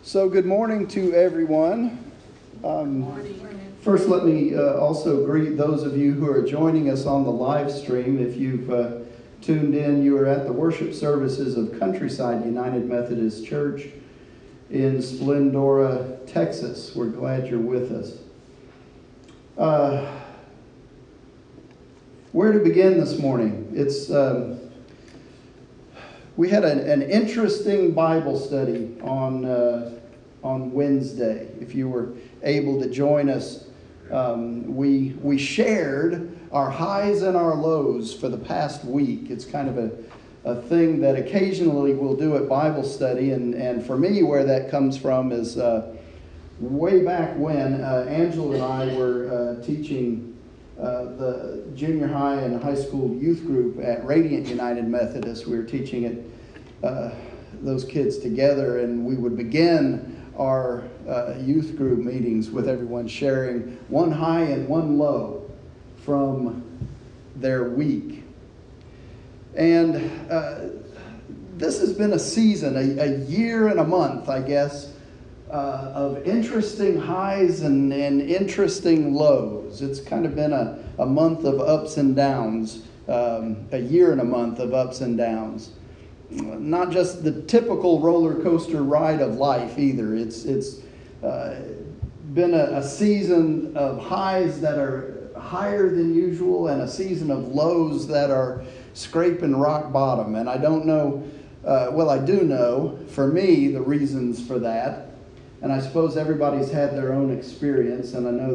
So good morning to everyone. First, let me also greet those of you who are joining us on the live stream. If you've tuned in, you are at the worship services of Countryside United Methodist Church in Splendora, Texas. We're glad you're with us. Where to begin this morning? We had an interesting Bible study on Wednesday. If you were able to join us, we shared our highs and our lows for the past week. It's kind of a thing that occasionally we'll do at Bible study, and for me, where that comes from is way back when Angela and I were teaching the junior high and high school youth group at Radiant United Methodist. We were teaching it, those kids together, and we would begin our youth group meetings with everyone sharing one high and one low from their week. And this has been a season, a year and a month, I guess, of interesting highs and interesting lows. It's kind of been a month of ups and downs, a year and a month of ups and downs. Not just the typical roller coaster ride of life either. It's been a season of highs that are higher than usual and a season of lows that are scraping rock bottom. And I don't know, I do know, for me, the reasons for that. And I suppose everybody's had their own experience, and I know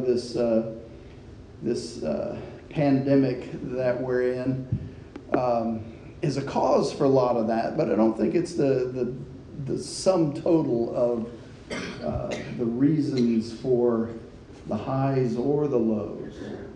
this pandemic that we're in is a cause for a lot of that, but I don't think it's the sum total of the reasons for the highs or the lows.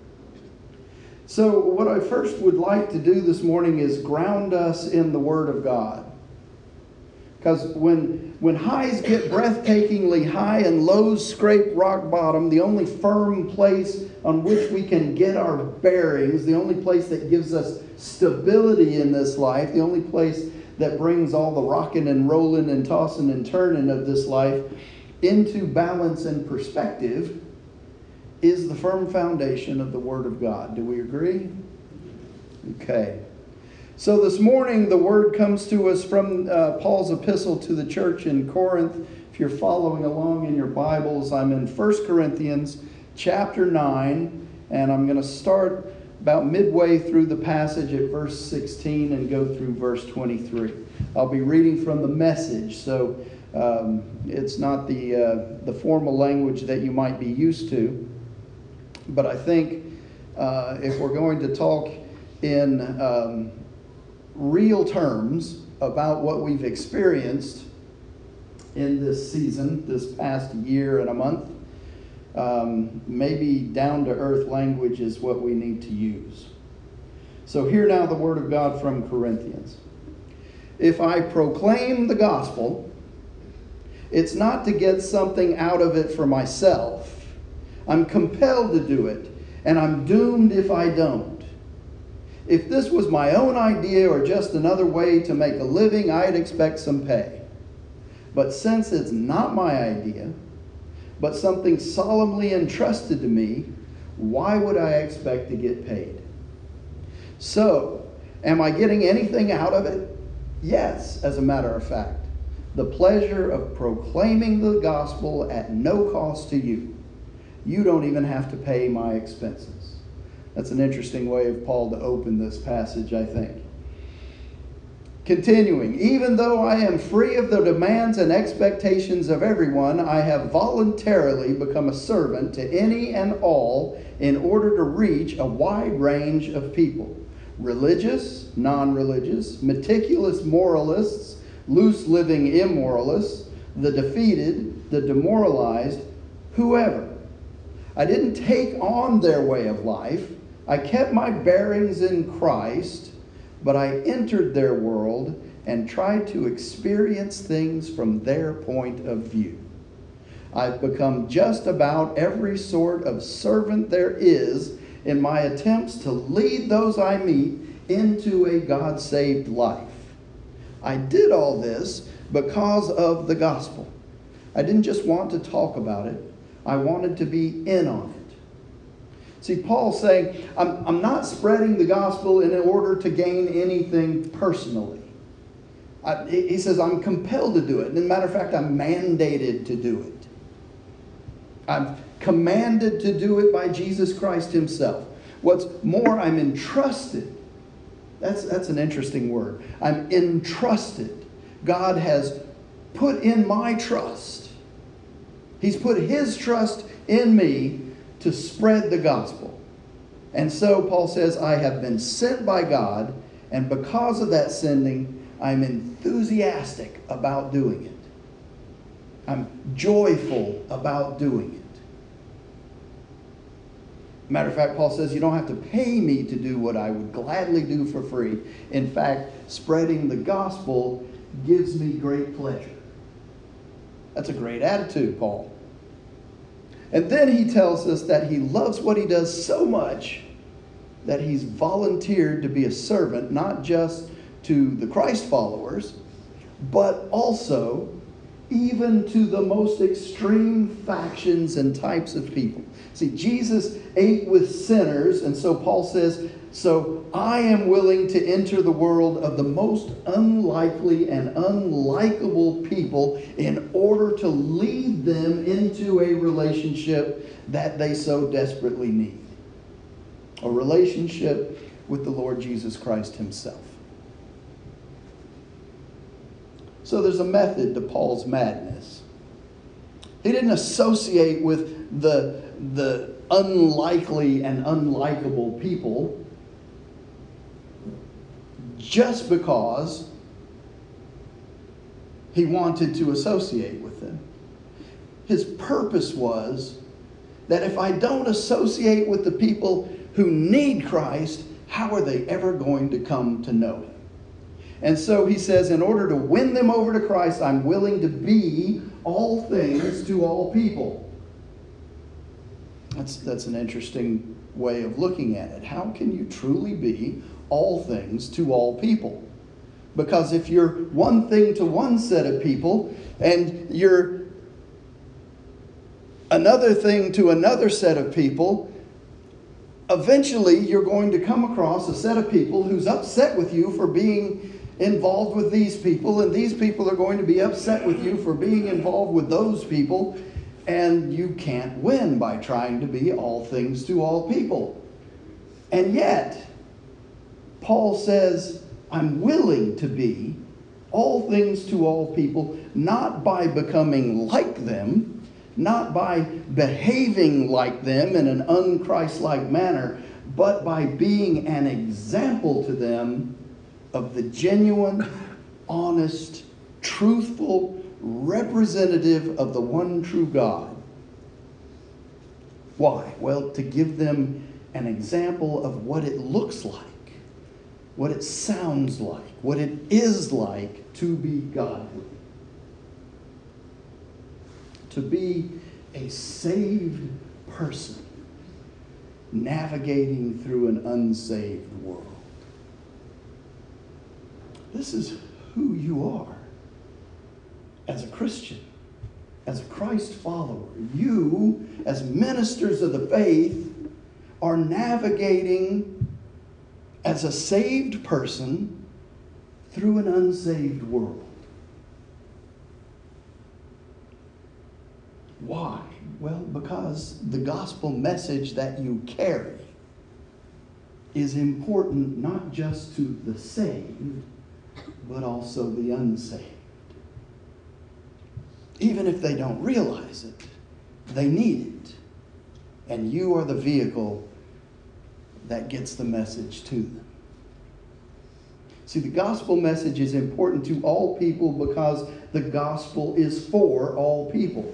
So what I first would like to do this morning is ground us in the Word of God. Because when highs get breathtakingly high and lows scrape rock bottom, the only firm place on which we can get our bearings, the only place that gives us stability in this life, the only place that brings all the rocking and rolling and tossing and turning of this life into balance and perspective, is the firm foundation of the Word of God. Do we agree? Okay. So this morning, the word comes to us from Paul's epistle to the church in Corinth. If you're following along in your Bibles, I'm in 1 Corinthians chapter 9, and I'm going to start about midway through the passage at verse 16 and go through verse 23. I'll be reading from the Message, so it's not the formal language that you might be used to. But I think if we're going to talk in real terms about what we've experienced in this season, this past year and a month, maybe down-to-earth language is what we need to use. So hear now the word of God from Corinthians. If I proclaim the gospel, it's not to get something out of it for myself. I'm compelled to do it, and I'm doomed if I don't. If this was my own idea or just another way to make a living, I'd expect some pay. But since it's not my idea, but something solemnly entrusted to me, why would I expect to get paid? So, am I getting anything out of it? Yes, as a matter of fact. The pleasure of proclaiming the gospel at no cost to you. You don't even have to pay my expenses. That's an interesting way of Paul to open this passage, I think. Continuing, even though I am free of the demands and expectations of everyone, I have voluntarily become a servant to any and all in order to reach a wide range of people. Religious, non-religious, meticulous moralists, loose-living immoralists, the defeated, the demoralized, whoever. I didn't take on their way of life. I kept my bearings in Christ, but I entered their world and tried to experience things from their point of view. I've become just about every sort of servant there is in my attempts to lead those I meet into a God-saved life. I did all this because of the gospel. I didn't just want to talk about it. I wanted to be in on it. See, Paul's saying, I'm not spreading the gospel in order to gain anything personally. He says, I'm compelled to do it. And as a matter of fact, I'm mandated to do it. I'm commanded to do it by Jesus Christ himself. What's more, I'm entrusted. That's an interesting word. I'm entrusted. God has put in my trust. He's put his trust in me to spread the gospel. And so Paul says, I have been sent by God, and because of that sending, I'm enthusiastic about doing it. I'm joyful about doing it. Matter of fact, Paul says you don't have to pay me to do what I would gladly do for free. In fact, spreading the gospel gives me great pleasure. That's a great attitude, Paul. And then he tells us that he loves what he does so much that he's volunteered to be a servant, not just to the Christ followers, but also even to the most extreme factions and types of people. See, Jesus ate with sinners, and so Paul says, so I am willing to enter the world of the most unlikely and unlikable people in order to lead them into a relationship that they so desperately need. A relationship with the Lord Jesus Christ himself. So there's a method to Paul's madness. He didn't associate with the unlikely and unlikable people just because he wanted to associate with them. His purpose was that if I don't associate with the people who need Christ, how are they ever going to come to know him? And so he says, in order to win them over to Christ, I'm willing to be all things to all people. That's an interesting way of looking at it. How can you truly be all things to all people? Because if you're one thing to one set of people and you're another thing to another set of people, eventually you're going to come across a set of people who's upset with you for being involved with these people, and these people are going to be upset with you for being involved with those people, and you can't win by trying to be all things to all people. And yet, Paul says, I'm willing to be all things to all people, not by becoming like them, not by behaving like them in an un-Christ-like manner, but by being an example to them of the genuine, honest, truthful representative of the one true God. Why? Well, to give them an example of what it looks like, what it sounds like, what it is like to be godly. To be a saved person navigating through an unsaved world. This is who you are as a Christian, as a Christ follower. You, as ministers of the faith, are navigating as a saved person through an unsaved world. Why? Well, because the gospel message that you carry is important not just to the saved, but also the unsaved. Even if they don't realize it, they need it. And you are the vehicle that gets the message to them. See, the gospel message is important to all people because the gospel is for all people.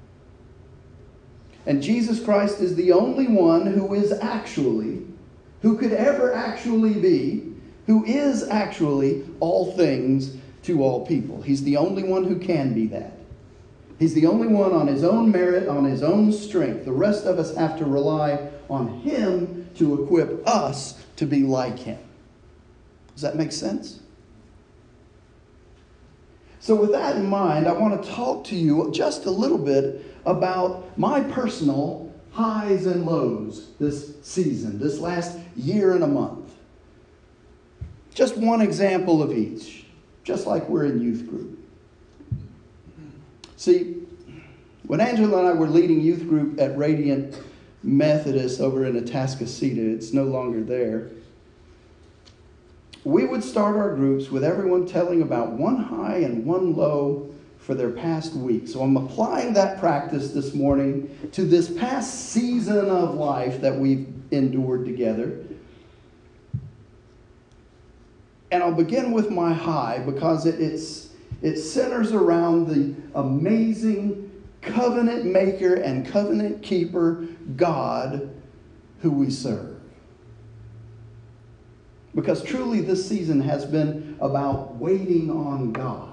And Jesus Christ is the only one who could ever actually be, who is actually all things to all people. He's the only one who can be that. He's the only one on his own merit, on his own strength. The rest of us have to rely on him to equip us to be like him. Does that make sense? So with that in mind, I want to talk to you just a little bit about my personal highs and lows this season, this last year and a month. Just one example of each, just like we're in youth group. See, when Angela and I were leading youth group at Radiant Methodist over in Atascocita, it's no longer there, we would start our groups with everyone telling about one high and one low for their past week. So I'm applying that practice this morning to this past season of life that we've endured together. And I'll begin with my high because it centers around the amazing covenant maker and covenant keeper God who we serve. Because truly this season has been about waiting on God.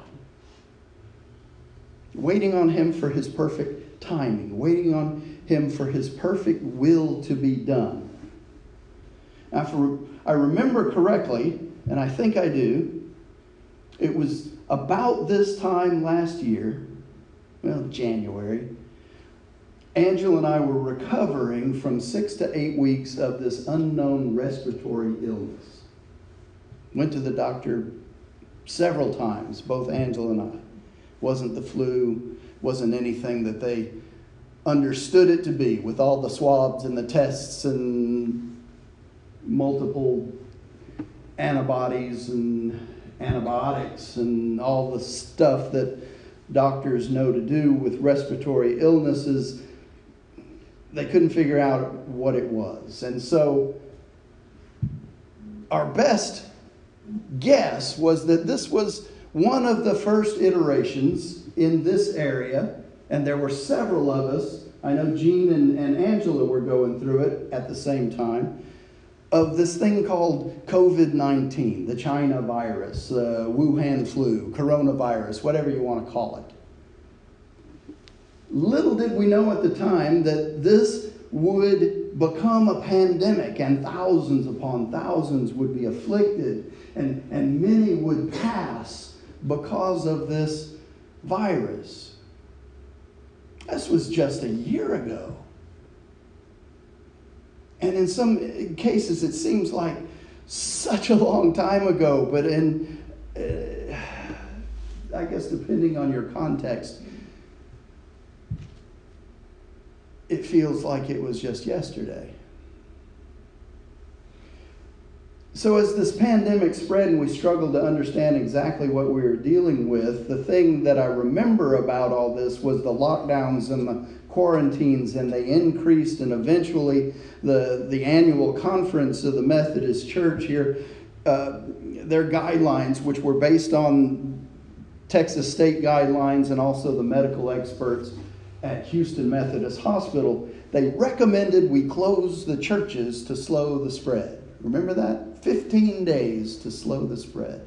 Waiting on Him for His perfect timing. Waiting on Him for His perfect will to be done. Now, if I remember correctly, and I think I do, it was about this time last year, January, Angela and I were recovering from 6 to 8 weeks of this unknown respiratory illness. Went to the doctor several times, both Angela and I. Wasn't the flu, wasn't anything that they understood it to be, with all the swabs and the tests and multiple antibodies and antibiotics and all the stuff that doctors know to do with respiratory illnesses. They couldn't figure out what it was. And so our best guess was that this was one of the first iterations in this area, and there were several of us. I know Jean and Angela were going through it at the same time, of this thing called COVID-19, the China virus, Wuhan flu, coronavirus, whatever you want to call it. Little did we know at the time that this would become a pandemic, and thousands upon thousands would be afflicted, and many would pass because of this virus. This was just a year ago. And in some cases, it seems like such a long time ago, but I guess depending on your context, it feels like it was just yesterday. So as this pandemic spread and we struggled to understand exactly what we were dealing with, the thing that I remember about all this was the lockdowns and the quarantines, and they increased, and eventually the annual conference of the Methodist Church here, their guidelines, which were based on Texas state guidelines and also the medical experts at Houston Methodist Hospital, they recommended we close the churches to slow the spread. Remember that? 15 days to slow the spread.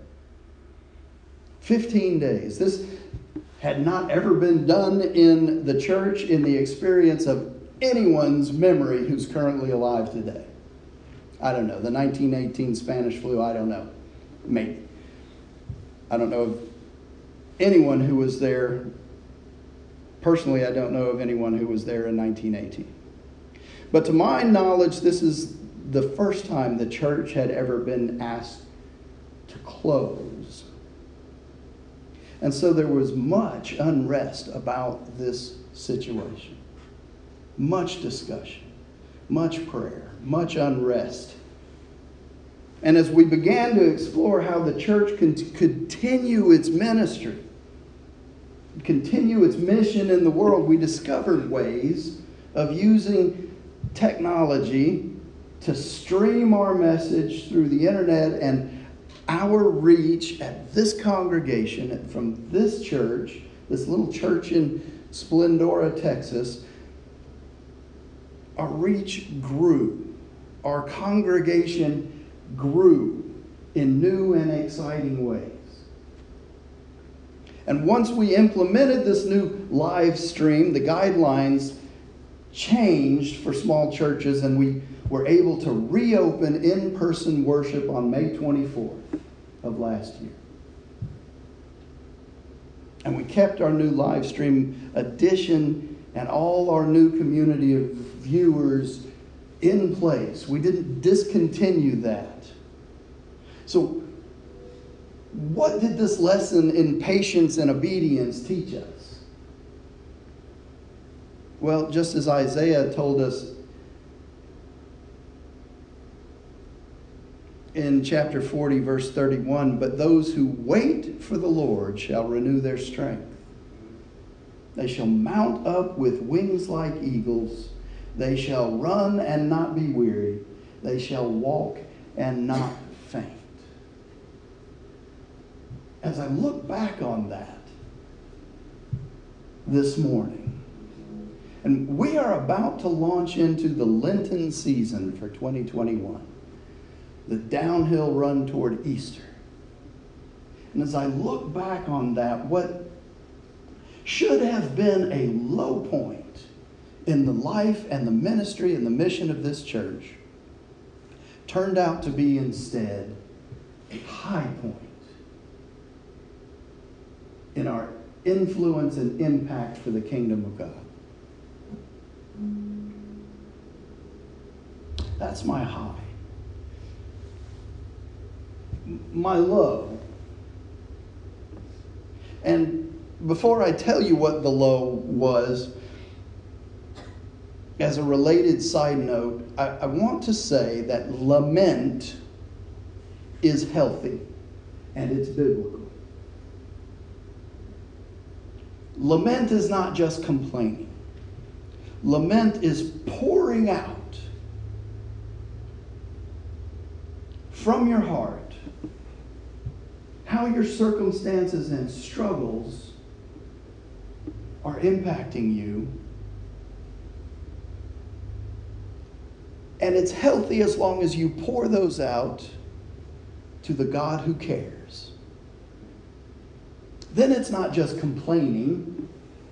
15 days. This had not ever been done in the church in the experience of anyone's memory who's currently alive today. I don't know. The 1918 Spanish flu, I don't know. Maybe. I don't know of anyone who was there. Personally, I don't know of anyone who was there in 1918. But to my knowledge, this is the first time the church had ever been asked to close. And so there was much unrest about this situation. Much discussion, much prayer, much unrest. And as we began to explore how the church could continue its ministry, continue its mission in the world, we discovered ways of using technology to stream our message through the internet, and our reach at this congregation from this church, this little church in Splendora, Texas, our reach grew. Our congregation grew in new and exciting ways. And once we implemented this new live stream, the guidelines changed for small churches, and we were able to reopen in-person worship on May 24th of last year. And we kept our new live stream edition and all our new community of viewers in place. We didn't discontinue that. So, what did this lesson in patience and obedience teach us? Well, just as Isaiah told us in chapter 40, verse 31, but those who wait for the Lord shall renew their strength. They shall mount up with wings like eagles. They shall run and not be weary. They shall walk and not faint. As I look back on that this morning, and we are about to launch into the Lenten season for 2021, the downhill run toward Easter. And as I look back on that, what should have been a low point in the life and the ministry and the mission of this church turned out to be instead a high point in our influence and impact for the kingdom of God. That's my high. My low. And before I tell you what the low was, as a related side note, I want to say that lament is healthy and it's biblical. Lament is not just complaining. Lament is pouring out from your heart how your circumstances and struggles are impacting you. And it's healthy as long as you pour those out to the God who cares. Then it's not just complaining.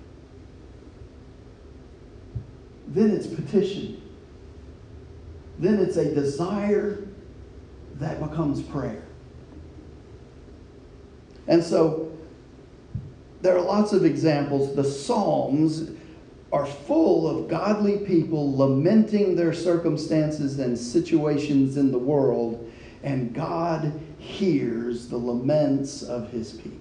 Then it's petition. Then it's a desire that becomes prayer. And so there are lots of examples. The Psalms are full of godly people lamenting their circumstances and situations in the world, and God hears the laments of his people.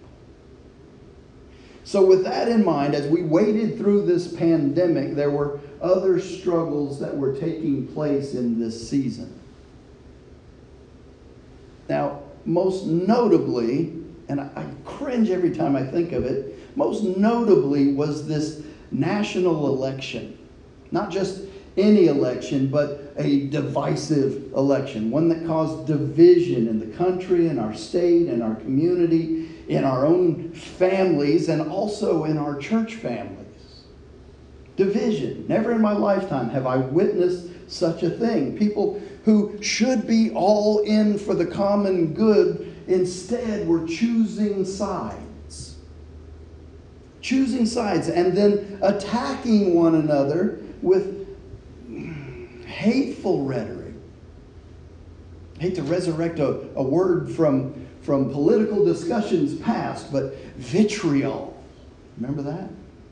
So with that in mind, as we waded through this pandemic, there were other struggles that were taking place in this season. Now, most notably, and I cringe every time I think of it, most notably was this national election. Not just any election, but a divisive election. One that caused division in the country, in our state, in our community, in our own families, and also in our church families. Division. Never in my lifetime have I witnessed such a thing. People who should be all in for the common good instead were choosing sides. Choosing sides and then attacking one another with hateful rhetoric. I hate to resurrect a word from political discussions past, but vitriol. Remember that?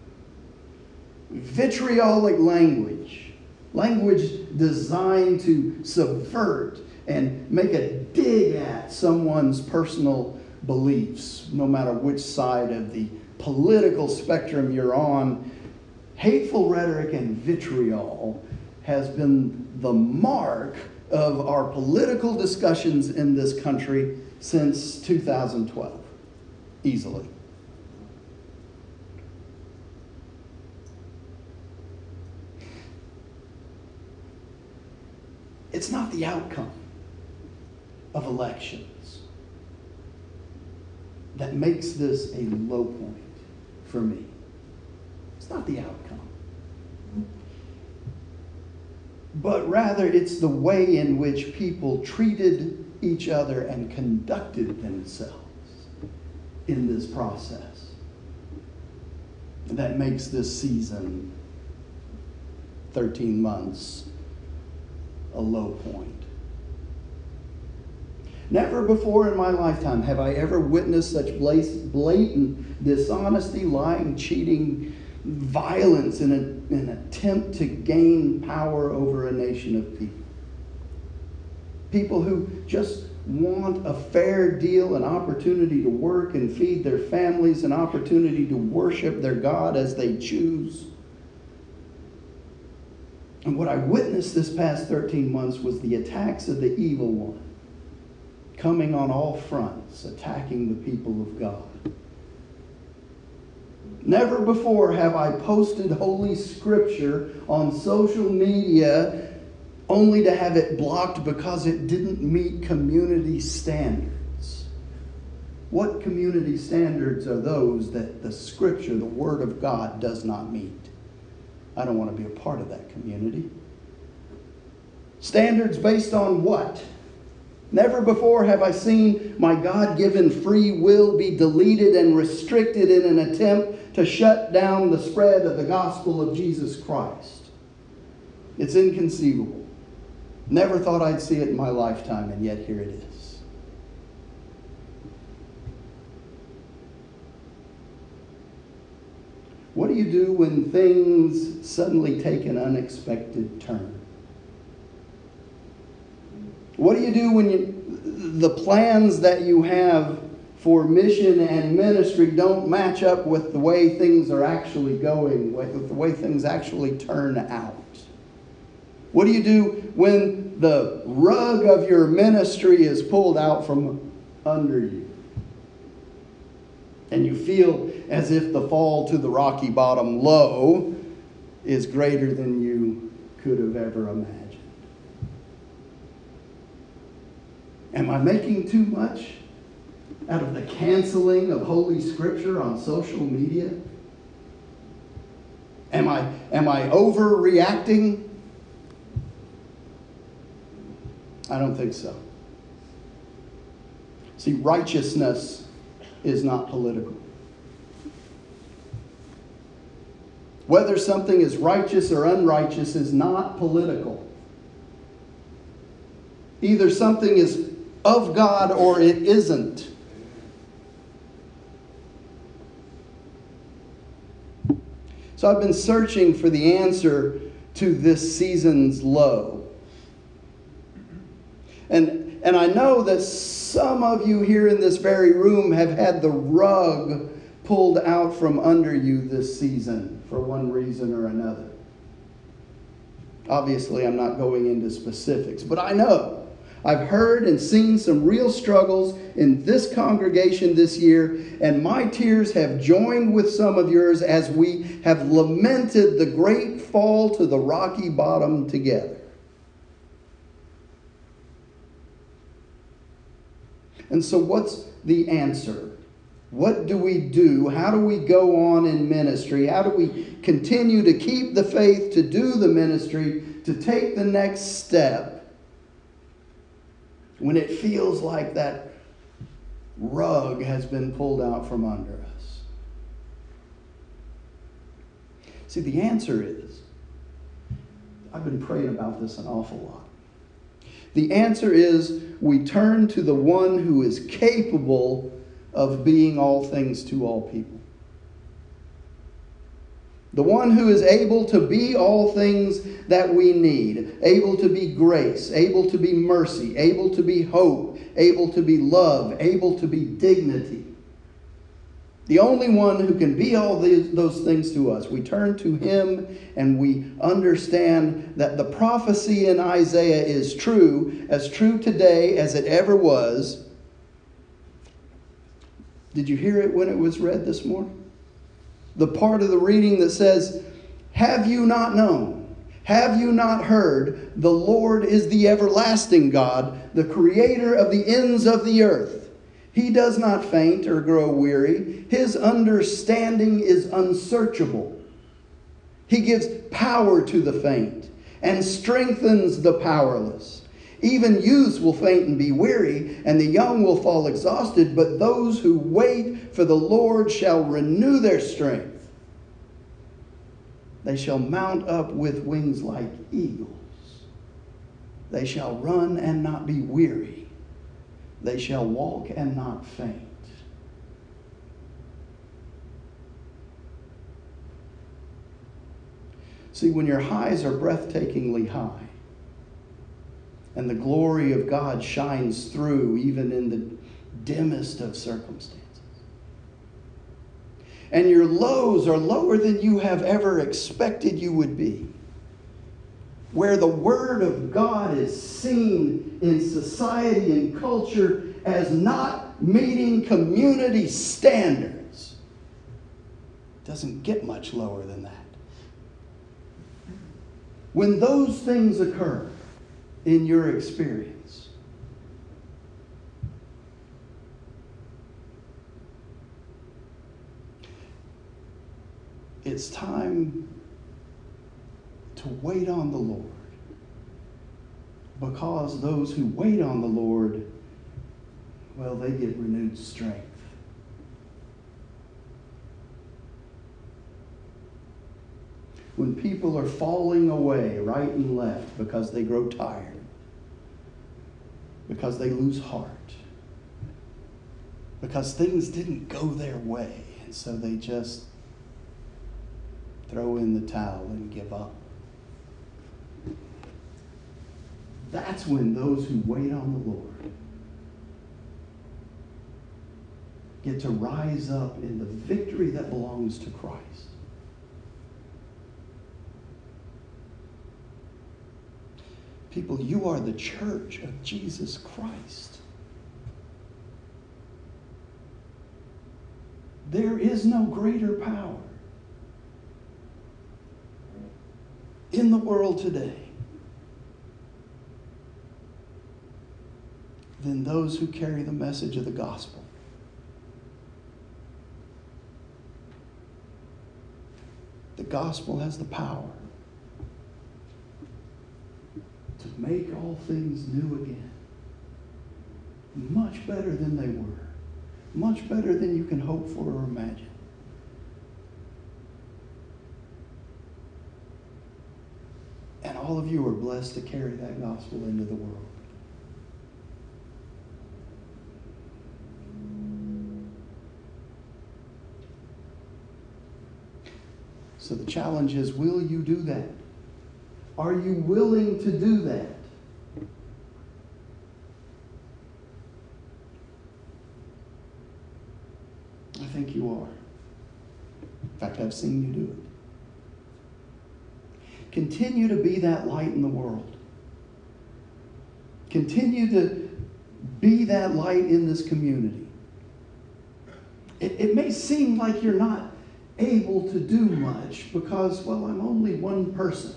Vitriolic language. Language designed to subvert and make a dig at someone's personal beliefs, no matter which side of the political spectrum you're on. Hateful rhetoric and vitriol has been the mark of our political discussions in this country since 2012, easily. It's not the outcome of elections that makes this a low point for me. It's not the outcome. But rather, it's the way in which people treated each other and conducted themselves in this process that makes this season, 13 months, a low point. Never before in my lifetime have I ever witnessed such blatant dishonesty, lying, cheating, violence in an attempt to gain power over a nation of people. People who just want a fair deal, an opportunity to work and feed their families, an opportunity to worship their God as they choose. And what I witnessed this past 13 months was the attacks of the evil one coming on all fronts, attacking the people of God. Never before have I posted Holy Scripture on social media only to have it blocked because it didn't meet community standards. What community standards are those that the Scripture, the Word of God, does not meet? I don't want to be a part of that community. Standards based on what? Never before have I seen my God-given free will be deleted and restricted in an attempt to shut down the spread of the gospel of Jesus Christ. It's inconceivable. Never thought I'd see it in my lifetime, and yet here it is. What do you do when things suddenly take an unexpected turn? What do you do when the plans that you have for mission and ministry don't match up with the way things are actually going, with the way things actually turn out? What do you do when the rug of your ministry is pulled out from under you? And you feel as if the fall to the rocky bottom low is greater than you could have ever imagined. Am I making too much out of the canceling of Holy Scripture on social media? Am I overreacting? I don't think so. See, righteousness is not political. Whether something is righteous or unrighteous is not political. Either something is of God or it isn't. So I've been searching for the answer to this season's low. And I know that some of you here in this very room have had the rug pulled out from under you this season for one reason or another. Obviously, I'm not going into specifics, but I know I've heard and seen some real struggles in this congregation this year, and my tears have joined with some of yours as we have lamented the great fall to the rocky bottom together. And so what's the answer? What do we do? How do we go on in ministry? How do we continue to keep the faith, to do the ministry, to take the next step when it feels like that rug has been pulled out from under us? See, the answer is, I've been praying about this an awful lot. The answer is we turn to the one who is capable of being all things to all people. The one who is able to be all things that we need. Able to be grace, able to be mercy, able to be hope, able to be love, able to be dignity. The only one who can be all those things to us. We turn to him and we understand that the prophecy in Isaiah is true, as true today as it ever was. Did you hear it when it was read this morning? The part of the reading that says, "Have you not known? Have you not heard? The Lord is the everlasting God, the creator of the ends of the earth. He does not faint or grow weary. His understanding is unsearchable. He gives power to the faint and strengthens the powerless. Even youths will faint and be weary, and the young will fall exhausted, but those who wait for the Lord shall renew their strength. They shall mount up with wings like eagles. They shall run and not be weary. They shall walk and not faint. See, when your highs are breathtakingly high, and the glory of God shines through even in the dimmest of circumstances, and your lows are lower than you have ever expected you would be, where the Word of God is seen in society and culture as not meeting community standards, it doesn't get much lower than that. When those things occur in your experience, it's time to wait on the Lord, because those who wait on the Lord, well, they get renewed strength. When people are falling away right and left because they grow tired, because they lose heart, because things didn't go their way, and so they just throw in the towel and give up. That's when those who wait on the Lord get to rise up in the victory that belongs to Christ. People, you are the church of Jesus Christ. There is no greater power in the world today than those who carry the message of the gospel. The gospel has the power to make all things new again. Much better than they were. Much better than you can hope for or imagine. And all of you are blessed to carry that gospel into the world. So the challenge is, will you do that? Are you willing to do that? I think you are. In fact, I've seen you do it. Continue to be that light in the world. Continue to be that light in this community. It may seem like you're not able to do much because, well, I'm only one person.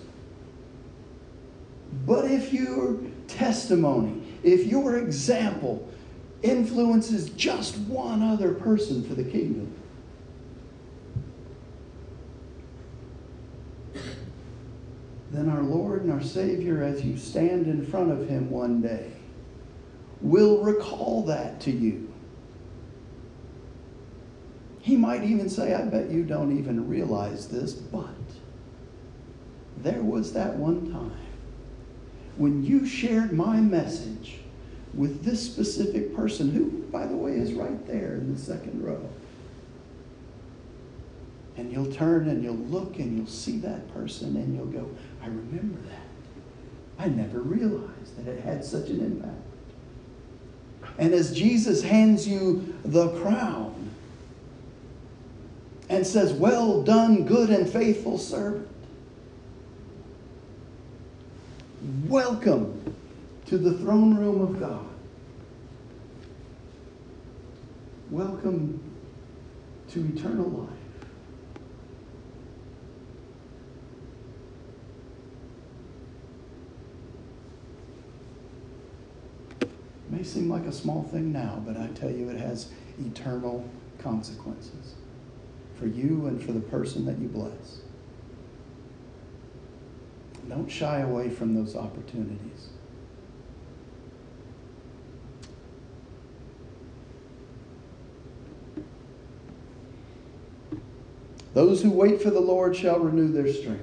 But if your testimony, if your example influences just one other person for the kingdom, then our Lord and our Savior, as you stand in front of Him one day, will recall that to you. He might even say, I bet you don't even realize this, but there was that one time when you shared my message with this specific person, who, by the way, is right there in the second row. And you'll turn and you'll look and you'll see that person and you'll go, I remember that. I never realized that it had such an impact. And as Jesus hands you the crown and says, well done, good and faithful servant, welcome to the throne room of God. Welcome to eternal life. It may seem like a small thing now, but I tell you, it has eternal consequences for you and for the person that you bless. Don't shy away from those opportunities. Those who wait for the Lord shall renew their strength.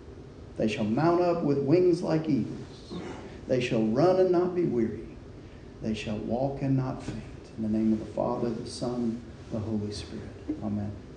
They shall mount up with wings like eagles. They shall run and not be weary. they shall walk and not faint. In the name of the Father, the Son, the Holy Spirit. Amen.